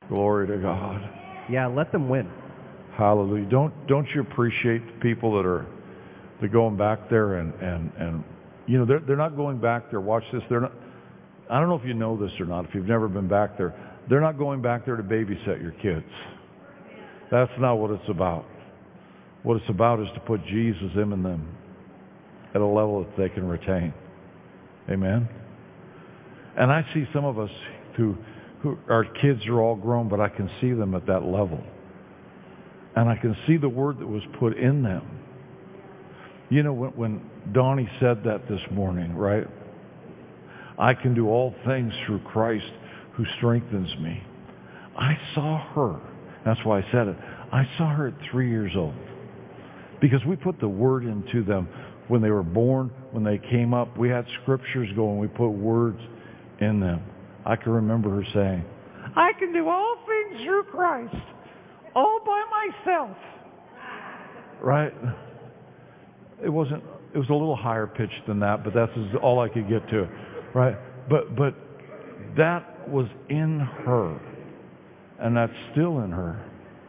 Glory to God. Yeah, let them win. Hallelujah. Don't you appreciate the people that are going back there and you know, they're not going back there. Watch this. They're not. I don't know if you know this or not. If you've never been back there, they're not going back there to babysit your kids. That's not what it's about. What it's about is to put Jesus in them at a level that they can retain. Amen. And I see some of us who our kids are all grown, but I can see them at that level. And I can see the word that was put in them. You know, when Donnie said that this morning, right? I can do all things through Christ who strengthens me. I saw her. That's why I said it. I saw her at 3 years old. Because we put the word into them when they were born, when they came up. We had scriptures going. We put words in them. I can remember her saying, I can do all things through Christ, all by myself. Right? It was a little higher pitched than that, but that's all I could get to. Right? But that was in her. And that's still in her.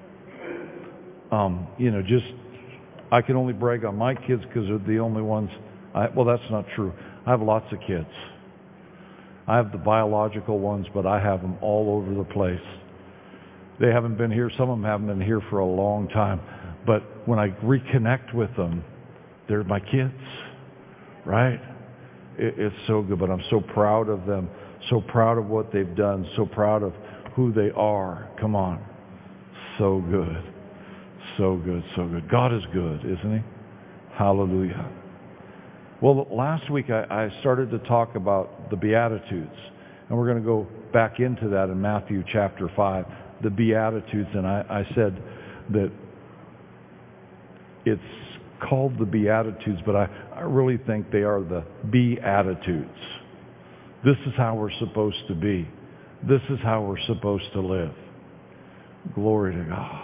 You know, just, I can only brag on my kids because they're the only ones. Well, that's not true. I have lots of kids. I have the biological ones, but I have them all over the place. They haven't been here. Some of them haven't been here for a long time. But when I reconnect with them, they're my kids, right? It's so good, but I'm so proud of them, so proud of what they've done, so proud of who they are. Come on. So good. So good, so good. God is good, isn't he? Hallelujah. Well, last week I started to talk about the Beatitudes, and we're going to go back into that in Matthew chapter 5, the Beatitudes, and I said that it's called the Beatitudes, but I really think they are the Beatitudes. This is how we're supposed to be. This is how we're supposed to live. Glory to God.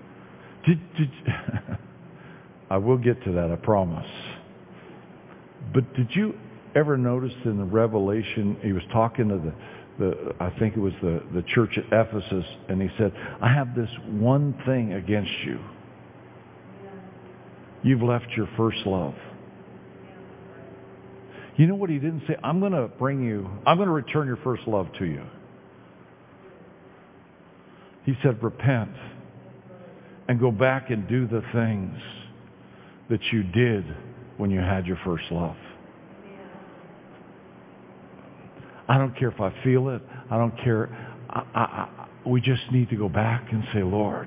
I will get to that, I promise. But did you ever notice in the Revelation, he was talking to I think it was the church at Ephesus, and he said, I have this one thing against you. You've left your first love. You know what he didn't say? I'm going to return your first love to you. He said, repent and go back and do the things that you did when you had your first love. I don't care if I feel it. I don't care. We just need to go back and say, Lord,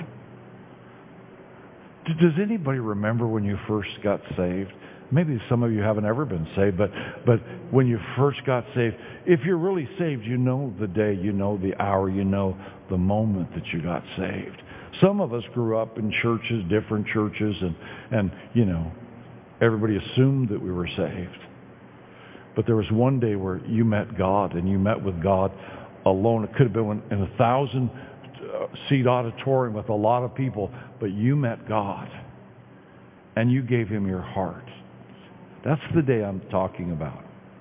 does anybody remember when you first got saved? Maybe some of you haven't ever been saved, but when you first got saved, if you're really saved, you know the day, you know the hour, you know the moment that you got saved. Some of us grew up in churches, different churches, and you know, everybody assumed that we were saved. But there was one day where you met God, and you met with God alone. It could have been in a 1,000-seat auditorium with a lot of people, but you met God, and you gave him your heart. That's the day I'm talking about.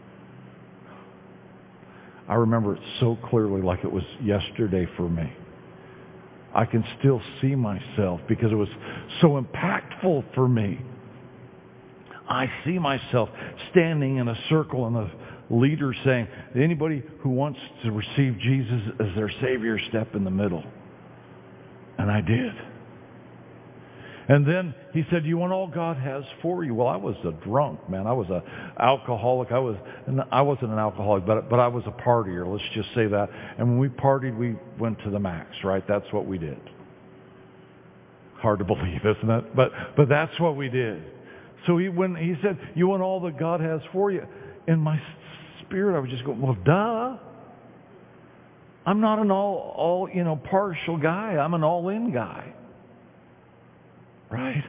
I remember it so clearly, like it was yesterday for me. I can still see myself because it was so impactful for me. I see myself standing in a circle and the leader saying, anybody who wants to receive Jesus as their Savior, step in the middle. And I did. And then he said, you want all God has for you? Well, I was a drunk, man. I was an alcoholic. I wasn't an alcoholic, but I was a partier. Let's just say that. And when we partied, we went to the max, right? That's what we did. Hard to believe, isn't it? But that's what we did. So when he said, you want all that God has for you, in my spirit, I was just going, well, duh. I'm not an all partial guy. I'm an all-in guy. Right?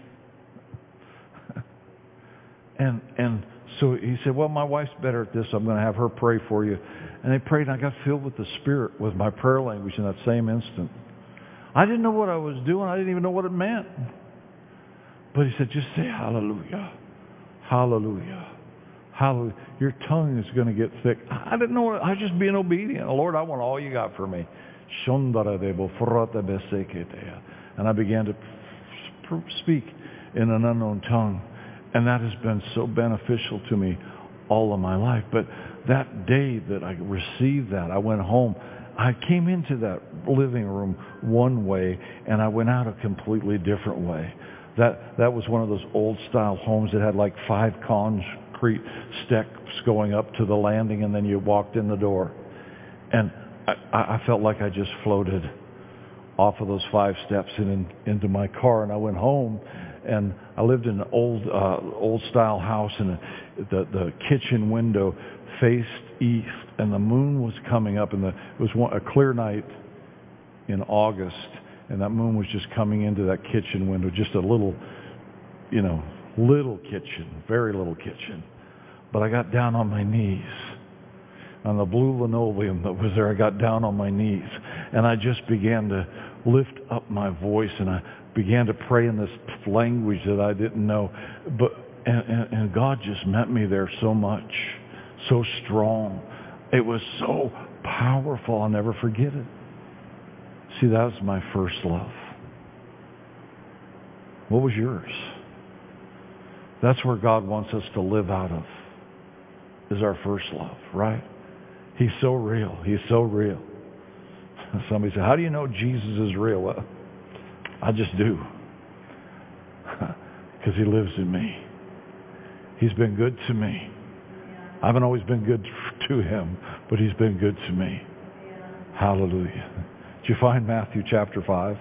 And so he said, well, my wife's better at this. I'm going to have her pray for you. And they prayed, and I got filled with the Spirit with my prayer language in that same instant. I didn't know what I was doing. I didn't even know what it meant. But he said, just say hallelujah. Hallelujah. Hallelujah. Your tongue is going to get thick. I didn't know. I was just being obedient. Lord, I want all you got for me. And I began to speak in an unknown tongue. And that has been so beneficial to me all of my life. But that day that I received that, I went home. I came into that living room one way, and I went out a completely different way. That was one of those old-style homes that had like 5 concrete steps going up to the landing, and then you walked in the door. And I felt like I just floated off of those 5 steps and into my car, and I went home. And I lived in an old-style house, and the kitchen window faced east, and the moon was coming up, and it was a clear night in August, and that moon was just coming into that kitchen window, just a little, little kitchen, very little kitchen. But I got down on my knees. On the blue linoleum that was there, I got down on my knees, and I just began to lift up my voice, and I began to pray in this language that I didn't know. And God just met me there so much, so strong. It was so powerful. I'll never forget it. See, that was my first love. What was yours? That's where God wants us to live out of, is our first love, right? He's so real. He's so real. Somebody said, how do you know Jesus is real? Well, I just do. Because he lives in me. He's been good to me. I haven't always been good to him, but he's been good to me. Hallelujah. Did you find Matthew chapter 5?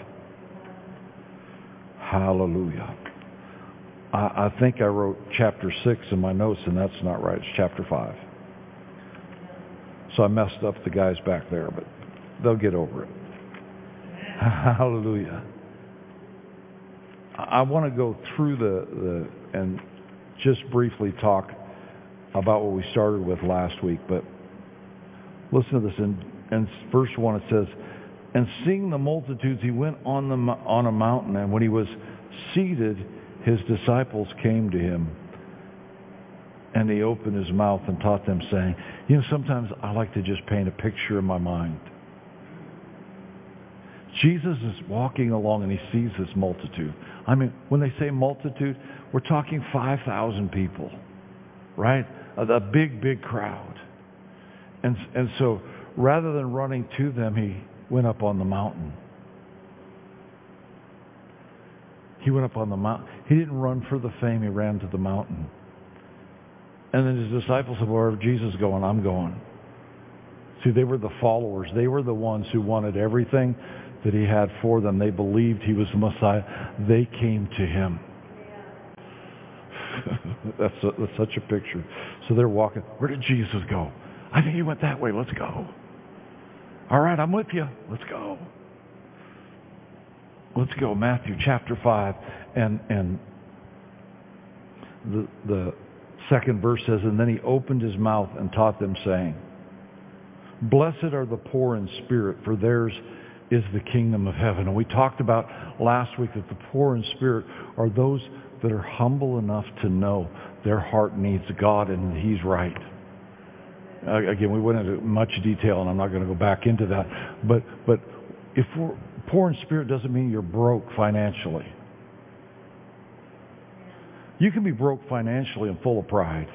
Hallelujah. I think I wrote chapter 6 in my notes, and that's not right. It's chapter 5. So I messed up the guys back there, but they'll get over it. Hallelujah. I want to go through and just briefly talk about what we started with last week, but listen to this. In verse 1 it says, and seeing the multitudes, he went on a mountain, and when he was seated, his disciples came to him, and he opened his mouth and taught them, saying, sometimes I like to just paint a picture in my mind. Jesus is walking along and he sees this multitude. I mean, when they say multitude, we're talking 5,000 people, right? A big, big crowd. And so rather than running to them, he went up on the mountain. He went up on the mountain. He didn't run for the fame. He ran to the mountain. And then his disciples said, wherever Jesus is going, I'm going. See, they were the followers. They were the ones who wanted everything that he had for them. They believed he was the Messiah. They came to him. That's such a picture. So they're walking. Where did Jesus go? I think he went that way. Let's go. All right, I'm with you. Let's go. Let's go. Matthew chapter 5. And the second verse says, and then he opened his mouth and taught them, saying, blessed are the poor in spirit, for theirs is the kingdom of heaven. And we talked about last week that the poor in spirit are those that are humble enough to know their heart needs God and he's right. Again, we went into much detail, and I'm not going to go back into that. But if we're poor in spirit, doesn't mean you're broke financially. You can be broke financially and full of pride.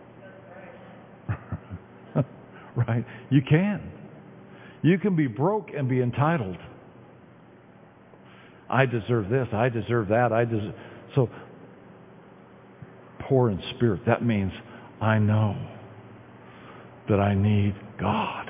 Right? You can. You can be broke and be entitled. I deserve this. I deserve that. So, poor in spirit, that means I know that I need God.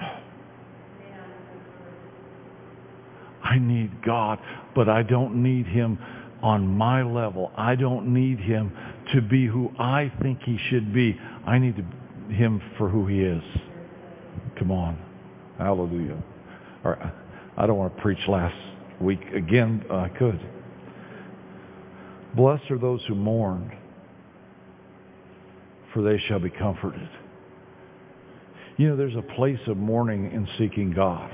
I need God, but I don't need him on my level. I don't need him to be who I think he should be. I need him for who he is. Come on. Hallelujah. All right. I don't want to preach last week again. I could. Blessed are those who mourn, for they shall be comforted. There's a place of mourning in seeking God.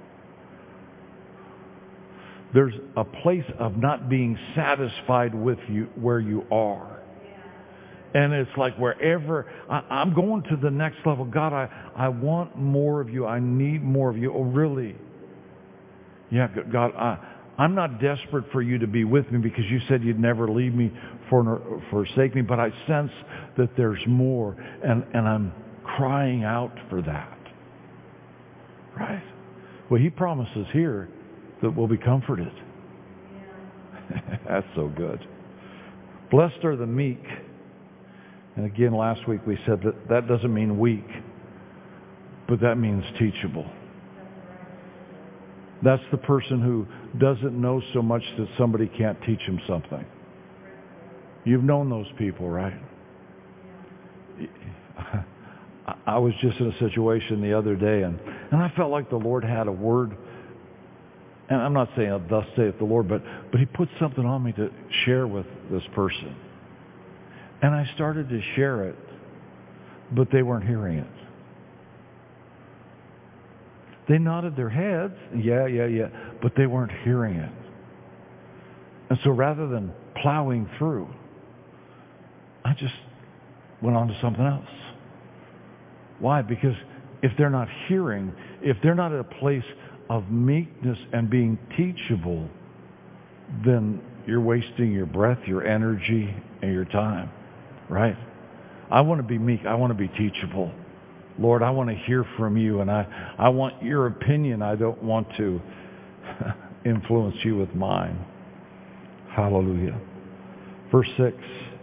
There's a place of not being satisfied with you where you are. And it's like wherever, I'm going to the next level. God, I want more of you. I need more of you. Oh, really? Yeah, God, I'm not desperate for you to be with me because you said you'd never leave me, forsake me, but I sense that there's more, and I'm crying out for that. Right? Well, he promises here that we'll be comforted. Yeah. That's so good. Blessed are the meek. And again, last week we said that doesn't mean weak, but that means teachable. That's the person who doesn't know so much that somebody can't teach him something. You've known those people, right? I was just in a situation the other day, and I felt like the Lord had a word. And I'm not saying, thus saith the Lord, but he put something on me to share with this person. And I started to share it, but they weren't hearing it. They nodded their heads, yeah, but they weren't hearing it. And so rather than plowing through, I just went on to something else. Why? Because if they're not hearing, if they're not at a place of meekness and being teachable, then you're wasting your breath, your energy, and your time. Right? I want to be meek. I want to be teachable. Lord, I want to hear from you, and I want your opinion. I don't want to influence you with mine. Hallelujah. Verse 6.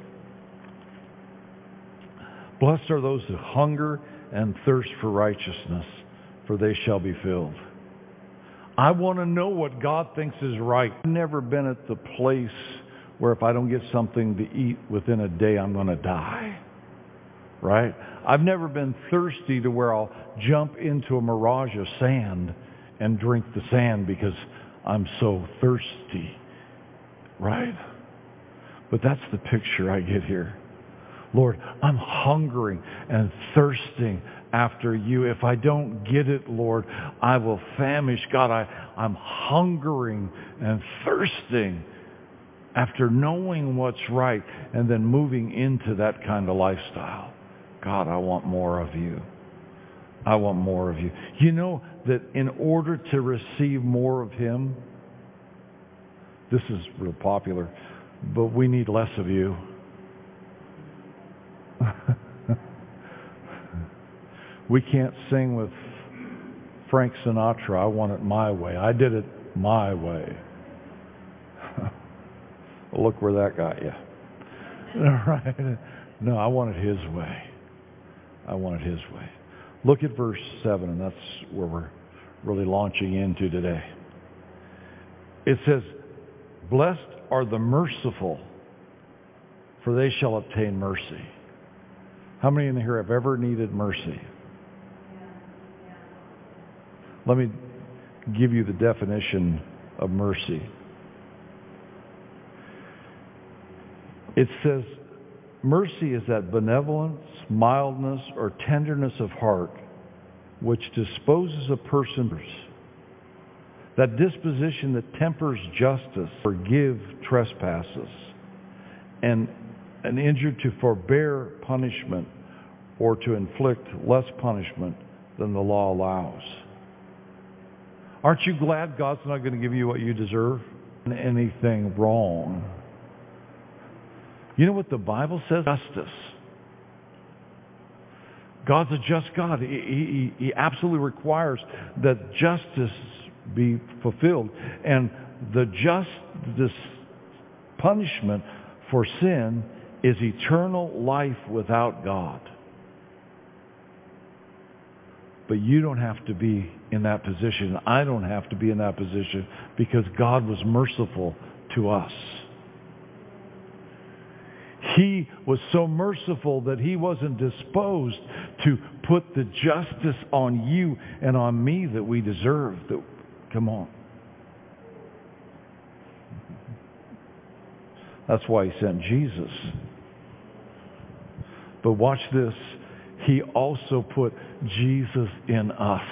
Blessed are those who hunger and thirst for righteousness, for they shall be filled. I want to know what God thinks is right. I've never been at the place where if I don't get something to eat within a day, I'm going to die. Right? I've never been thirsty to where I'll jump into a mirage of sand and drink the sand because I'm so thirsty. Right? But that's the picture I get here. Lord, I'm hungering and thirsting after you. If I don't get it, Lord, I will famish. God, I'm hungering and thirsting after knowing what's right and then moving into that kind of lifestyle. God, I want more of you. I want more of you. You know that in order to receive more of him, this is real popular, but we need less of you. We can't sing with Frank Sinatra, I want it my way. I did it my way. Look where that got you. Right? No, I want it his way. I want it his way. Look at verse 7, and that's where we're really launching into today. It says, blessed are the merciful, for they shall obtain mercy. How many in here have ever needed mercy? Let me give you the definition of mercy. It says, mercy is that benevolence, mildness, or tenderness of heart which disposes a person, that disposition that tempers justice, forgive trespasses, and an injured to forbear punishment or to inflict less punishment than the law allows. Aren't you glad God's not going to give you what you deserve? Anything wrong. You know what the Bible says? Justice. God's a just God. He absolutely requires that justice be fulfilled. And the justice punishment for sin is eternal life without God. But you don't have to be in that position. I don't have to be in that position because God was merciful to us. He was so merciful that he wasn't disposed to put the justice on you and on me that we deserve. Come on. That's why he sent Jesus. But watch this. He also put Jesus in us.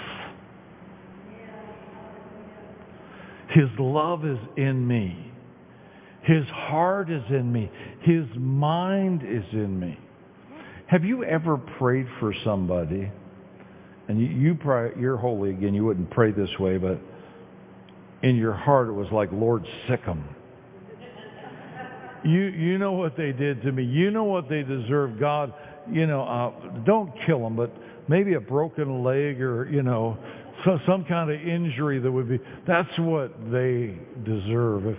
His love is in me. His heart is in me. His mind is in me. Have you ever prayed for somebody, and you're holy again, you wouldn't pray this way, but in your heart it was like, Lord, sick 'em. You know what they did to me. You know what they deserve. God, don't kill them, but maybe a broken leg or, some kind of injury that would be, that's what they deserve.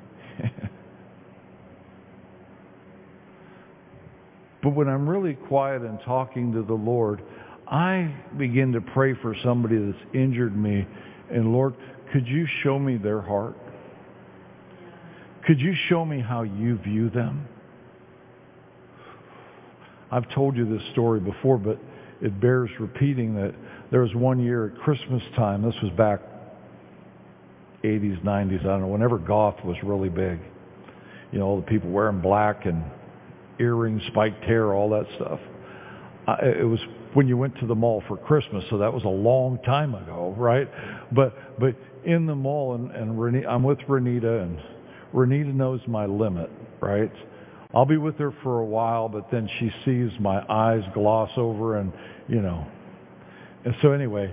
But when I'm really quiet and talking to the Lord, I begin to pray for somebody that's injured me. And Lord, could you show me their heart? Could you show me how you view them? I've told you this story before, but it bears repeating that there was one year at Christmas time, this was back 80s, 90s, I don't know, whenever goth was really big. All the people wearing black and earrings, spiked hair, all that stuff. It was when you went to the mall for Christmas, so that was a long time ago, right? But in the mall, and I'm with Renita, and Renita knows my limit, right? I'll be with her for a while, but then she sees my eyes gloss over and, And so anyway,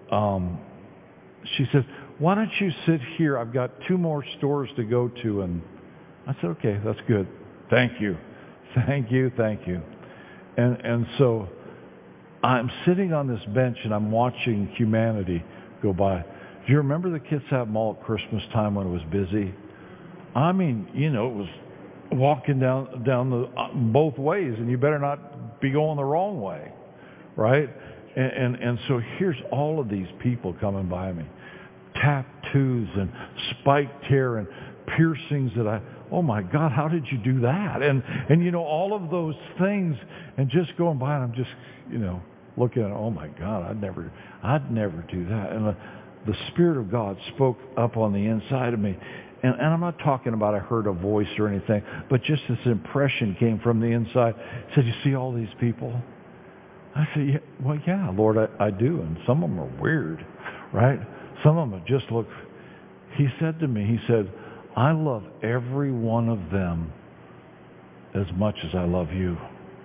she said, why don't you sit here? I've got 2 more stores to go to. And I said, okay, that's good. Thank you. Thank you. Thank you. And so I'm sitting on this bench and I'm watching humanity go by. Do you remember the Kitsap Mall at Christmas time when it was busy? I mean, it was walking down the both ways, and you better not be going the wrong way, right? And so here's all of these people coming by me, tattoos and spiked hair and piercings that oh my God, how did you do that? And all of those things, and just going by, and I'm just looking at, oh my God, I'd never do that. And the Spirit of God spoke up on the inside of me. And I'm not talking about I heard a voice or anything, but just this impression came from the inside. It said, you see all these people? I said, yeah, Lord, I do. And some of them are weird, right? Some of them just look. He said to me, I love every one of them as much as I love you.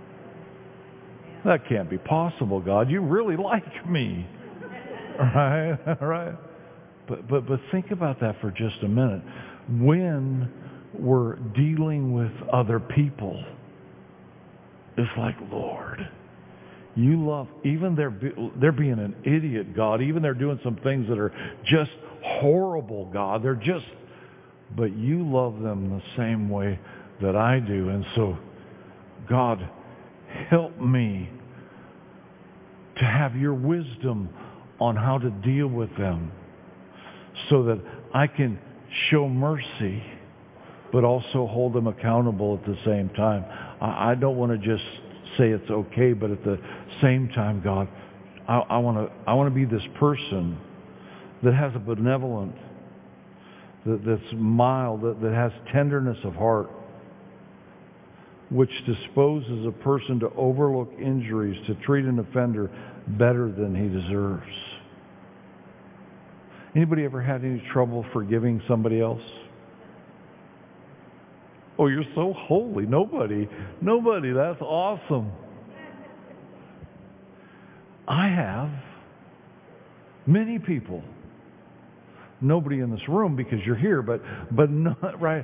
That can't be possible, God. You really like me. Right? But think about that for just a minute. When we're dealing with other people, it's like, Lord, you love, even they're being an idiot, God. Even they're doing some things that are just horrible, God. But you love them the same way that I do. And so, God, help me to have your wisdom on how to deal with them so that I can show mercy but also hold them accountable at the same time. I don't want to just say it's okay, but at the same time, God, I want to be this person that has a benevolent, that's mild, that has tenderness of heart, which disposes a person to overlook injuries, to treat an offender better than he deserves. Anybody ever had any trouble forgiving somebody else? Oh, you're so holy. Nobody. That's awesome. I have. Many people. Nobody in this room because you're here, but not right.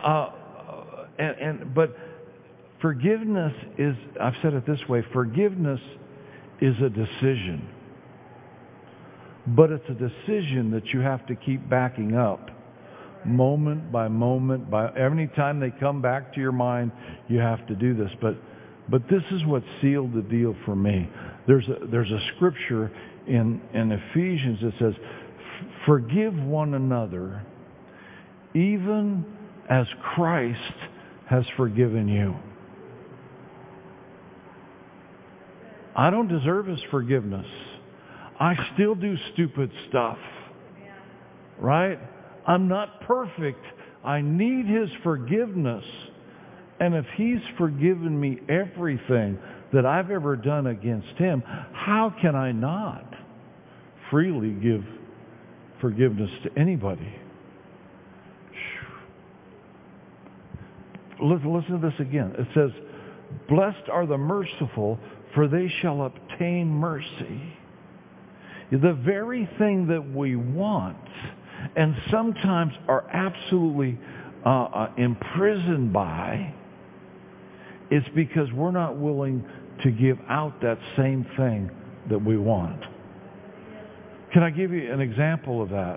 But forgiveness is, I've said it this way, forgiveness is a decision. But it's a decision that you have to keep backing up moment by moment. Every time they come back to your mind, you have to do this. But this is what sealed the deal for me. There's a scripture in Ephesians that says, forgive one another even as Christ has forgiven you. I don't deserve his forgiveness. I still do stupid stuff, right? I'm not perfect. I need his forgiveness. And if he's forgiven me everything that I've ever done against him, how can I not freely give forgiveness to anybody? Listen to this again. It says, blessed are the merciful, for they shall obtain mercy. The very thing that we want and sometimes are absolutely imprisoned by, it's because we're not willing to give out that same thing that we want. Can I give you an example of that?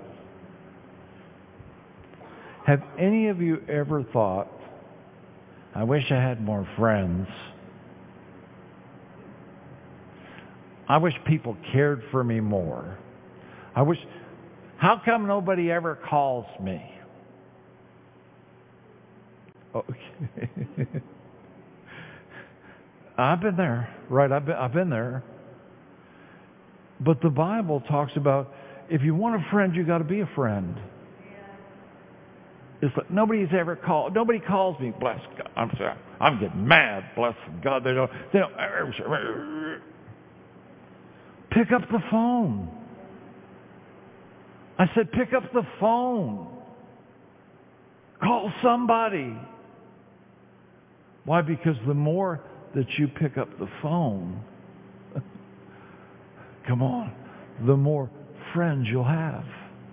Have any of you ever thought, I wish I had more friends. I wish people cared for me more. How come nobody ever calls me? Okay. I've been there, right? I've been there. But the Bible talks about if you want a friend, you got to be a friend. It's like nobody calls me. Bless God. I'm sorry. I'm getting mad. Bless God. They don't. Pick up the phone. I said, pick up the phone. Call somebody. Why? Because the more that you pick up the phone, come on, the more friends you'll have.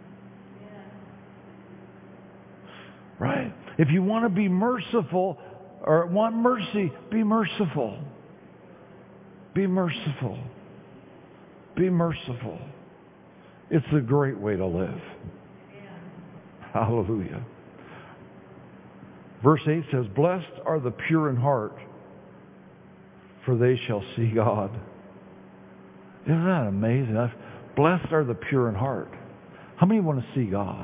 Right? If you want to be merciful or want mercy, be merciful. Be merciful. Be merciful. It's a great way to live. Hallelujah. Verse 8 says, blessed are the pure in heart, for they shall see God. Isn't that amazing? Blessed are the pure in heart. How many want to see God?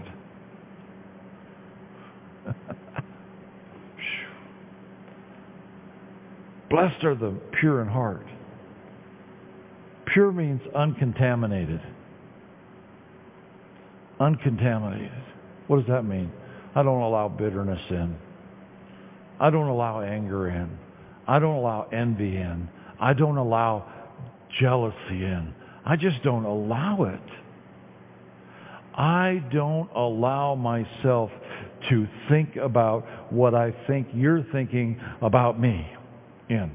Blessed are the pure in heart. Pure means uncontaminated. Uncontaminated. What does that mean? I don't allow bitterness in. I don't allow anger in. I don't allow envy in. I don't allow jealousy in. I just don't allow it. I don't allow myself to think about what I think you're thinking about me in.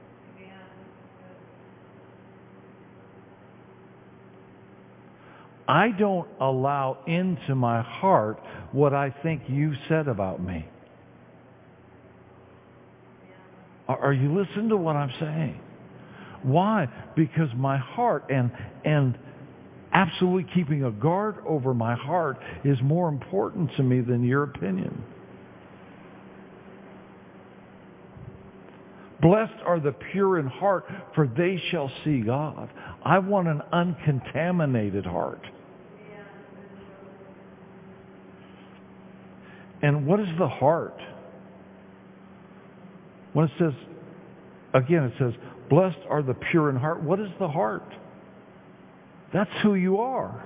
I don't allow into my heart what I think you said about me. Are you listening to what I'm saying? Why? Because my heart and absolutely keeping a guard over my heart is more important to me than your opinion. Blessed are the pure in heart, for they shall see God. I want an uncontaminated heart. And what is the heart? When it says, again, it says, blessed are the pure in heart. What is the heart? That's who you are.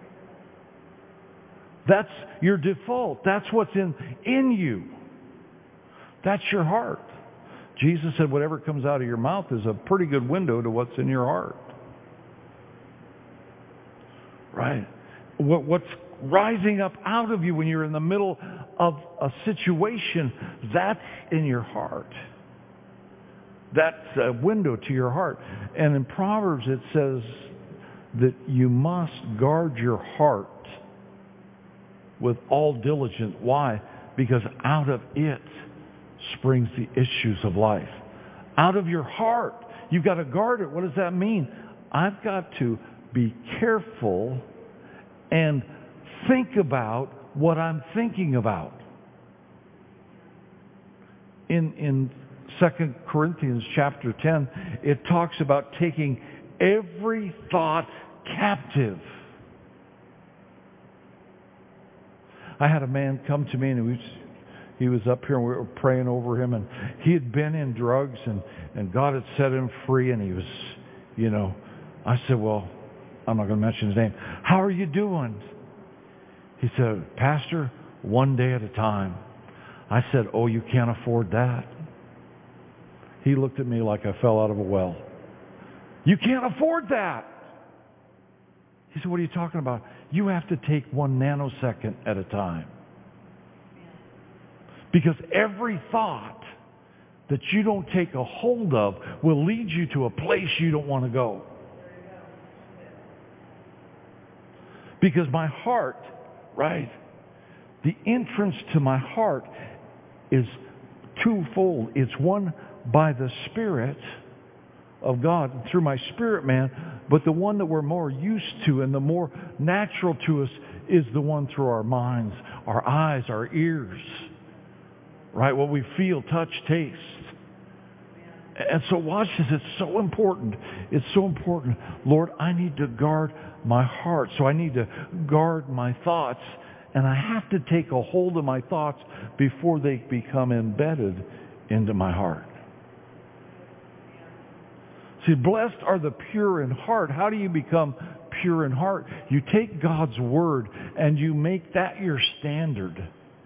That's your default. That's what's in you. That's your heart. Jesus said whatever comes out of your mouth is a pretty good window to what's in your heart. Right? What's rising up out of you when you're in the middle of a situation, that's in your heart. That's a window to your heart. And in Proverbs it says that you must guard your heart with all diligence. Why? Because out of it springs the issues of life. Out of your heart. You've got to guard it. What does that mean? I've got to be careful and think about what I'm thinking about. In 2 Corinthians chapter 10, it talks about taking every thought captive. I had a man come to me and he was up here and we were praying over him, and he had been in drugs and God had set him free, and he was, I said, well, I'm not going to mention his name. How are you doing? He said, Pastor, one day at a time. I said, oh, you can't afford that. He looked at me like I fell out of a well. You can't afford that. He said, what are you talking about? You have to take 1 nanosecond at a time. Because every thought that you don't take a hold of will lead you to a place you don't want to go. Because my heart right? The entrance to my heart is twofold. It's one by the Spirit of God through my spirit man, but the one that we're more used to and the more natural to us is the one through our minds, our eyes, our ears, right? What we feel, touch, taste. And so watch this. It's so important. It's so important. Lord, I need to guard my heart. So I need to guard my thoughts. And I have to take a hold of my thoughts before they become embedded into my heart. See, blessed are the pure in heart. How do you become pure in heart? You take God's Word and you make that your standard.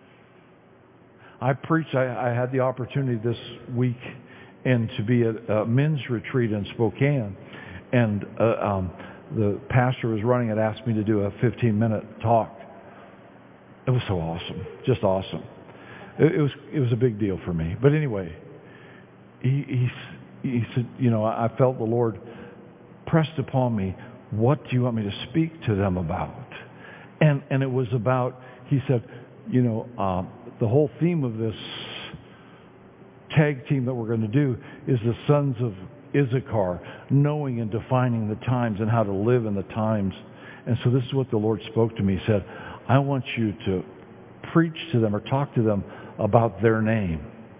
I had the opportunity this week and to be at a men's retreat in Spokane. And the pastor was running it, asked me to do a 15-minute talk. It was so awesome. Just awesome. It was a big deal for me. But anyway, he said, I felt the Lord pressed upon me, what do you want me to speak to them about? And it was about, he said, the whole theme of this tag team that we're going to do is the sons of Issachar, knowing and defining the times and how to live in the times. And so this is what the Lord spoke to me. He said, I want you to preach to them or talk to them about their name.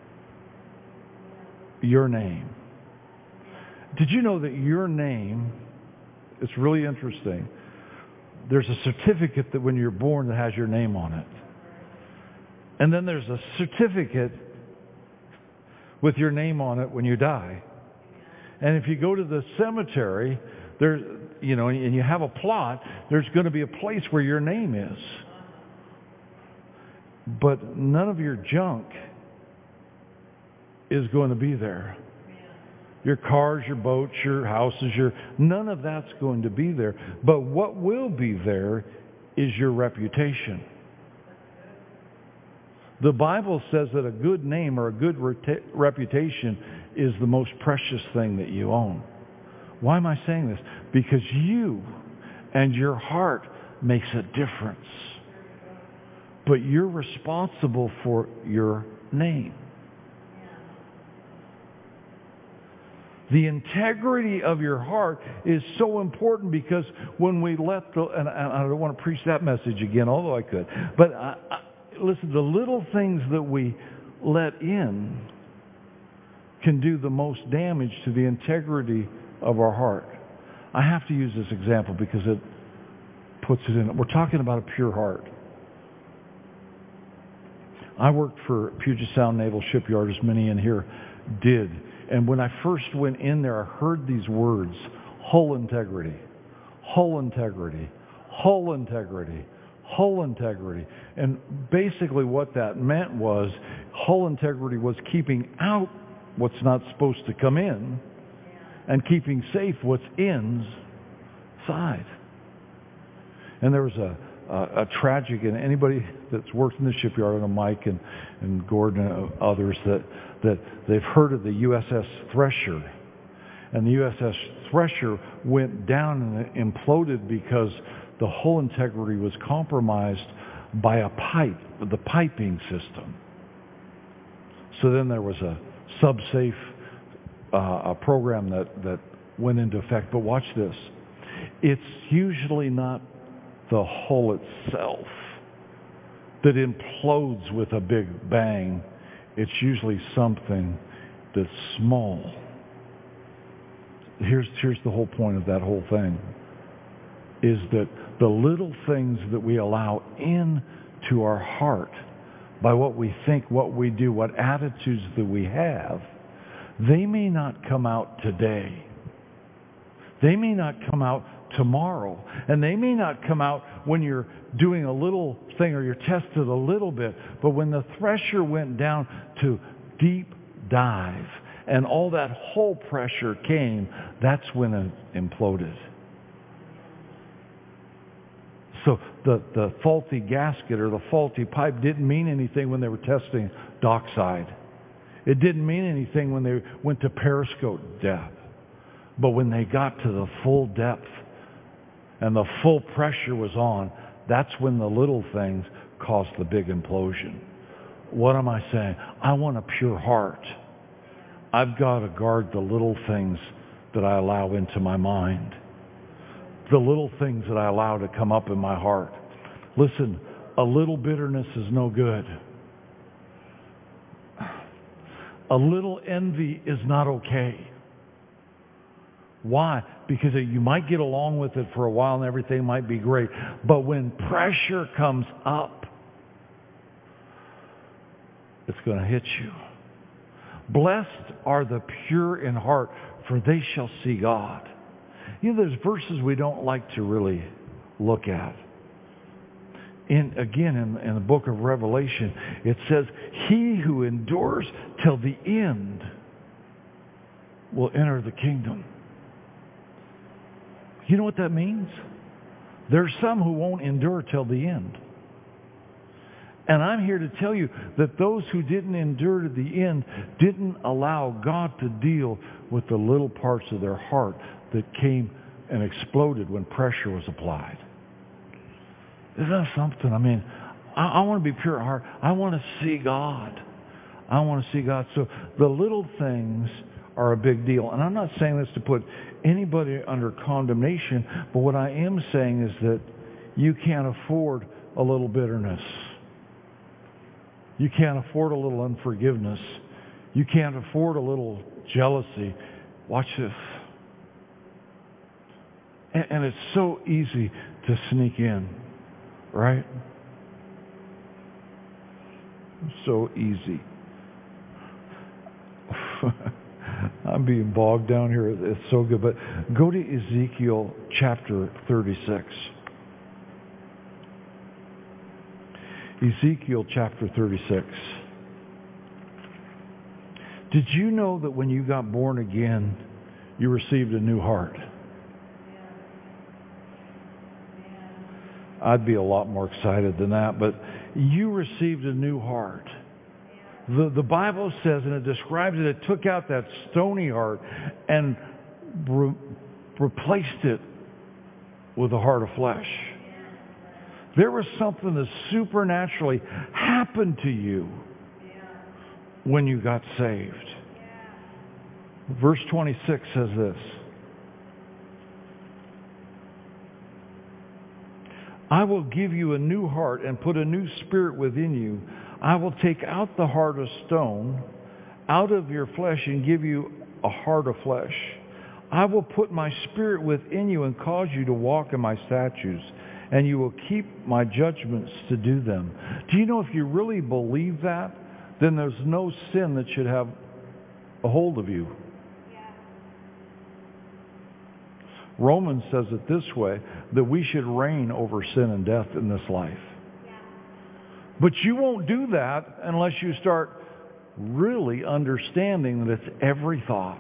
Your name. Did you know that your name, it's really interesting, there's a certificate that when you're born that has your name on it. And then there's a certificate with your name on it when you die. And if you go to the cemetery, there's, and you have a plot, there's going to be a place where your name is. But none of your junk is going to be there. Your cars, your boats, your houses, none of that's going to be there. But what will be there is your reputation. The Bible says that a good name or a good reputation is the most precious thing that you own. Why am I saying this? Because you and your heart makes a difference. But you're responsible for your name. The integrity of your heart is so important because when we let and I don't want to preach that message again, although I could, but listen, the little things that we let in can do the most damage to the integrity of our heart. I have to use this example because it puts it in. We're talking about a pure heart. I worked for Puget Sound Naval Shipyard, as many in here did. And when I first went in there, I heard these words, hull integrity, hull integrity, hull integrity, hull integrity. And basically what that meant was hull integrity was keeping out what's not supposed to come in and keeping safe what's inside. And there was a tragic, and anybody that's worked in the shipyard, I know Mike and Gordon and others, that they've heard of the USS Thresher. And the USS Thresher went down and imploded because the hull integrity was compromised by a pipe, the piping system. So then there was a sub-safe a program that went into effect. But watch this. It's usually not the hull itself that implodes with a big bang. It's usually something that's small. Here's the whole point of that whole thing, is that the little things that we allow into our heart by what we think, what we do, what attitudes that we have, they may not come out today. They may not come out tomorrow. And they may not come out when you're doing a little thing or you're tested a little bit. But when the thresher went down to deep dive and all that hull pressure came, that's when it imploded. So the faulty gasket or the faulty pipe didn't mean anything when they were testing dockside. It didn't mean anything when they went to periscope depth. But when they got to the full depth and the full pressure was on, That's when the little things cause the big implosion. What am I saying? I want a pure heart. I've got to guard the little things that I allow into my mind. The little things that I allow to come up in my heart. Listen, a little bitterness is no good. A little envy is not okay. Why? Because you might get along with it for a while and everything might be great. But when pressure comes up, it's going to hit you. Blessed are the pure in heart, for they shall see God. You know, there's verses we don't like to really look at. In the book of Revelation, it says, he who endures till the end will enter the kingdom. You know what that means? There's some who won't endure till the end. And I'm here to tell you that those who didn't endure to the end didn't allow God to deal with the little parts of their heart that came and exploded when pressure was applied. Isn't that something? I mean, I want to be pure at heart. I want to see God. I want to see God. So the little things are a big deal. And I'm not saying this to put anybody under condemnation, but what I am saying is that you can't afford a little bitterness. You can't afford a little unforgiveness. You can't afford a little jealousy. Watch this. And it's so easy to sneak in, right? So easy. I'm being bogged down here. It's so good. But go to Ezekiel chapter 36. Ezekiel chapter 36. Did you know that when you got born again, you received a new heart? I'd be a lot more excited than that, but you received a new heart. The Bible says, and it describes it, it took out that stony heart and replaced it with a heart of flesh. There was something that supernaturally happened to you when you got saved. Verse 26 says this. I will give you a new heart and put a new spirit within you. I will take out the heart of stone out of your flesh and give you a heart of flesh. I will put my spirit within you and cause you to walk in my statutes, and you will keep my judgments to do them. Do you know if you really believe that, then there's no sin that should have a hold of you. Romans says it this way, that we should reign over sin and death in this life. But you won't do that unless you start really understanding that it's every thought.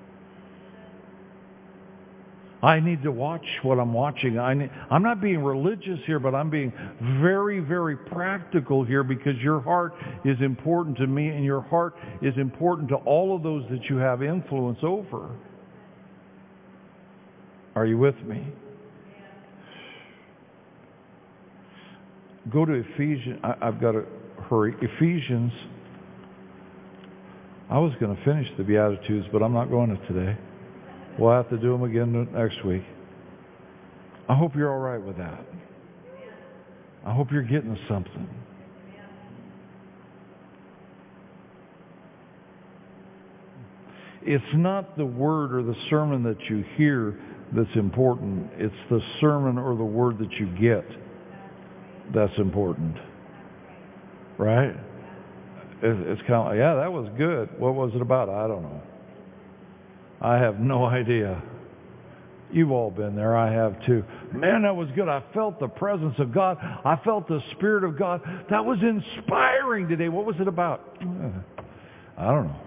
I need to watch what I'm watching. I'm not being religious here, but I'm being very, very practical here, because your heart is important to me and your heart is important to all of those that you have influence over. Are you with me? Go to Ephesians. I've got to hurry. Ephesians. I was going to finish the Beatitudes, but I'm not going to today. We'll have to do them again next week. I hope you're all right with that. I hope you're getting something. It's not the word or the sermon that you hear that's important. It's the sermon or the word that you get that's important. Right? It's kind of like, yeah, that was good. What was it about? I don't know. I have no idea. You've all been there. I have too. Man, that was good. I felt the presence of God. I felt the Spirit of God. That was inspiring today. What was it about? I don't know.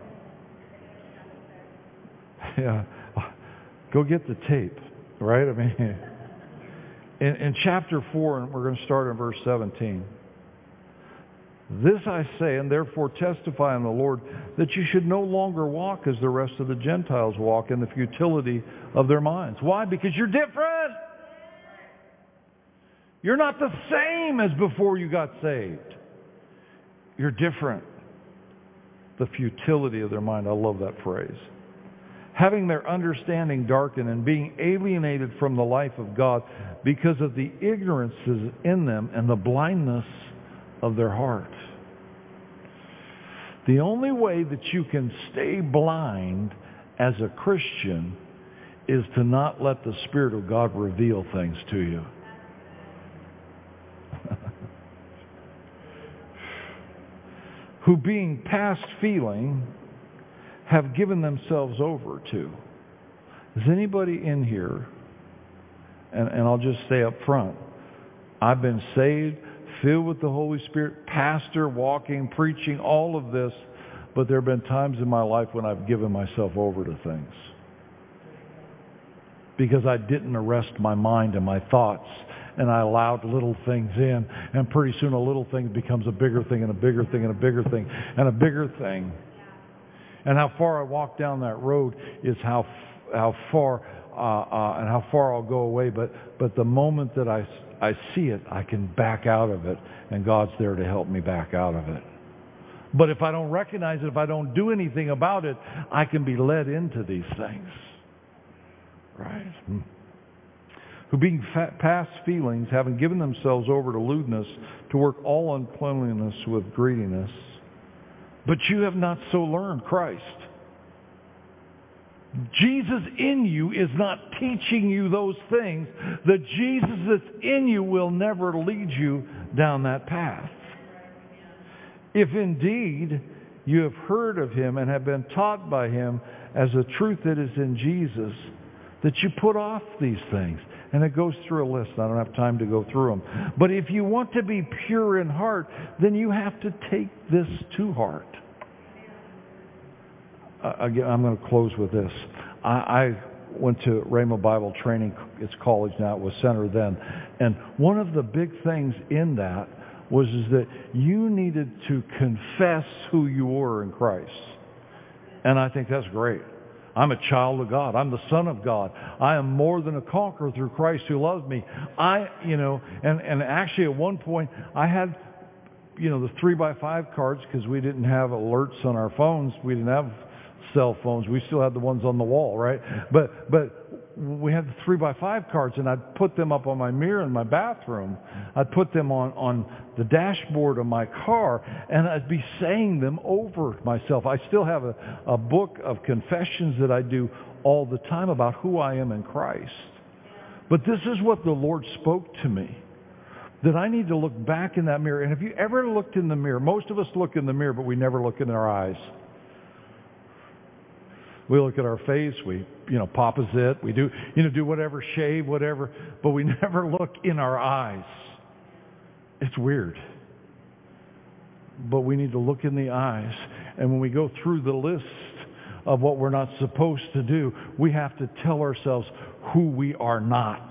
Yeah. Go get the tape, right? I mean, in chapter 4, and we're going to start in verse 17. This I say, and therefore testify in the Lord, that you should no longer walk as the rest of the Gentiles walk in the futility of their minds. Why? Because you're different. You're not the same as before you got saved. You're different. The futility of their mind. I love that phrase. Having their understanding darkened and being alienated from the life of God because of the ignorances in them and the blindness of their heart. The only way that you can stay blind as a Christian is to not let the Spirit of God reveal things to you. Who being past feeling have given themselves over to. Is anybody in here, and I'll just say up front, I've been saved, filled with the Holy Spirit, pastor, walking, preaching, all of this, but there have been times in my life when I've given myself over to things. Because I didn't arrest my mind and my thoughts, and I allowed little things in, and pretty soon a little thing becomes a bigger thing and a bigger thing and a bigger thing and a bigger thing. And how far I walk down that road is how far and how far I'll go away. But the moment that I see it, I can back out of it, and God's there to help me back out of it. But if I don't recognize it, if I don't do anything about it, I can be led into these things. Right? Who being past feelings, having given themselves over to lewdness, to work all uncleanliness with greediness. But you have not so learned Christ. Jesus in you is not teaching you those things. The Jesus that's in you will never lead you down that path. If indeed you have heard of him and have been taught by him as the truth that is in Jesus, that you put off these things. And it goes through a list. I don't have time to go through them. But if you want to be pure in heart, then you have to take this to heart. Again, I'm going to close with this. I went to Rhema Bible Training. It's college now. It was center then. And one of the big things in that was that you needed to confess who you were in Christ. And I think that's great. I'm a child of God. I'm the son of God. I am more than a conqueror through Christ who loves me. And actually at one point I had, the 3x5 cards because we didn't have alerts on our phones. We didn't have cell phones. We still had the ones on the wall, right? But we had the 3x5 cards, and I'd put them up on my mirror in my bathroom. I'd put them on the dashboard of my car, and I'd be saying them over myself. I still have a book of confessions that I do all the time about who I am in Christ. But this is what the Lord spoke to me, that I need to look back in that mirror. And have you ever looked in the mirror? Most of us look in the mirror, but we never look in our eyes. We look at our face, we, pop a zit, we do whatever, shave, whatever, but we never look in our eyes. It's weird. But we need to look in the eyes. And when we go through the list of what we're not supposed to do, we have to tell ourselves who we are not.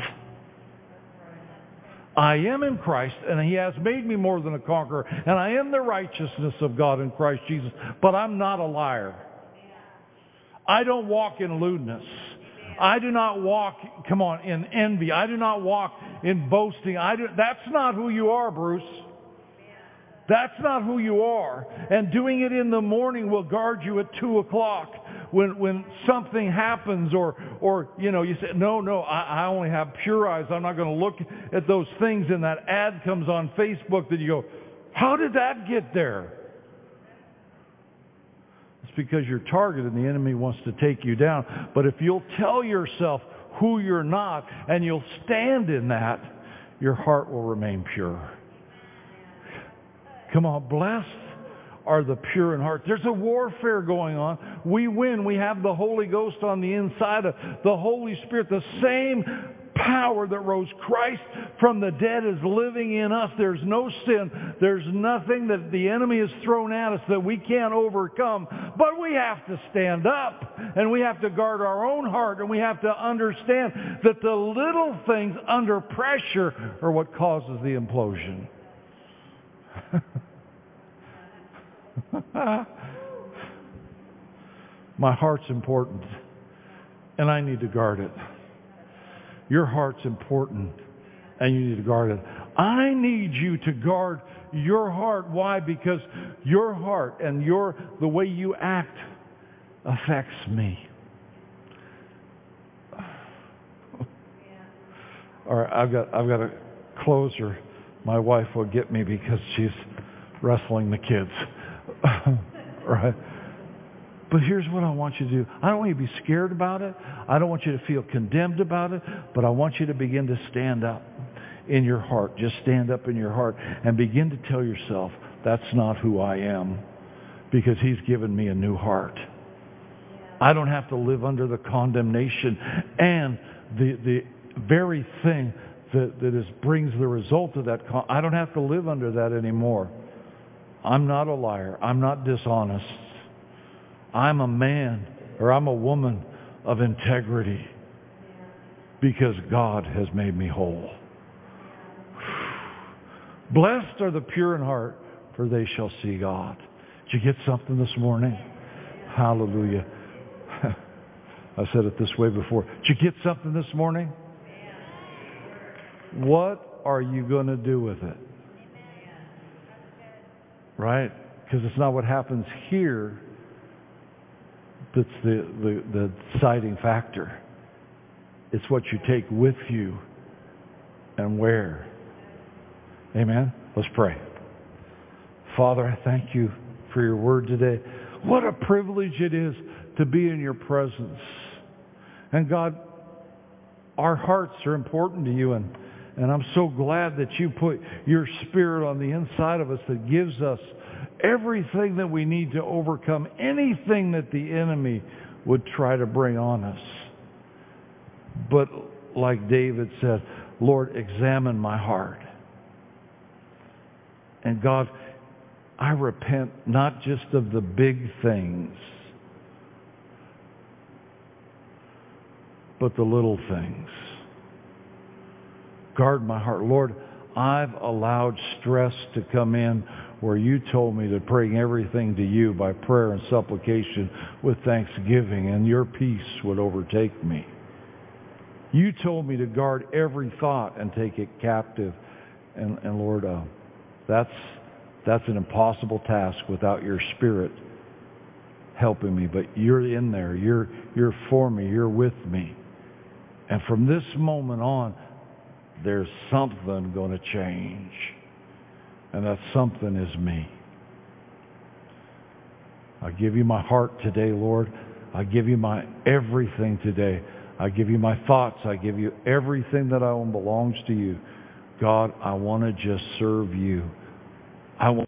I am in Christ, and he has made me more than a conqueror, and I am the righteousness of God in Christ Jesus, but I'm not a liar. I don't walk in lewdness. I do not walk, in envy. I do not walk in boasting. That's not who you are, Bruce. That's not who you are. And doing it in the morning will guard you at 2 o'clock when something happens or you say, no, I only have pure eyes. I'm not going to look at those things, and that ad comes on Facebook that you go, how did that get there? Because you're targeted and the enemy wants to take you down. But if you'll tell yourself who you're not and you'll stand in that, your heart will remain pure. Come on, blessed are the pure in heart. There's a warfare going on. We win. We have the Holy Ghost on the inside of the Holy Spirit. The same power that rose Christ from the dead is living in us. There's no sin. There's nothing that the enemy has thrown at us that we can't overcome. But we have to stand up, and we have to guard our own heart, and we have to understand that the little things under pressure are what causes the implosion. My heart's important, and I need to guard it. Your heart's important, and you need to guard it. I need you to guard your heart. Why? Because your heart and the way you act affects me. All right, I've got to close, or my wife will get me because she's wrestling the kids. Right? But here's what I want you to do. I don't want you to be scared about it. I don't want you to feel condemned about it. But I want you to begin to stand up in your heart. Just stand up in your heart and begin to tell yourself, that's not who I am, because He's given me a new heart. I don't have to live under the condemnation and the very thing that brings the result of that. I don't have to live under that anymore. I'm not a liar. I'm not dishonest. I'm a man, or I'm a woman of integrity, because God has made me whole. Blessed are the pure in heart, for they shall see God. Did you get something this morning? Hallelujah. I said it this way before. Did you get something this morning? What are you going to do with it? Right? Because it's not what happens here that's the deciding factor. It's what you take with you and where. Amen? Let's pray. Father, I thank you for your word today. What a privilege it is to be in your presence. And God, our hearts are important to you, and I'm so glad that you put your Spirit on the inside of us that gives us everything that we need to overcome anything that the enemy would try to bring on us. But like David said, Lord, examine my heart. And God, I repent not just of the big things, but the little things. Guard my heart. Lord, I've allowed stress to come in where you told me to bring everything to you by prayer and supplication with thanksgiving, and your peace would overtake me. You told me to guard every thought and take it captive. And Lord, that's an impossible task without your Spirit helping me. But you're in there. You're for me. You're with me. And from this moment on, there's something going to change. And that something is me. I give you my heart today, Lord. I give you my everything today. I give you my thoughts. I give you everything that I own belongs to you. God, I want to just serve you. I want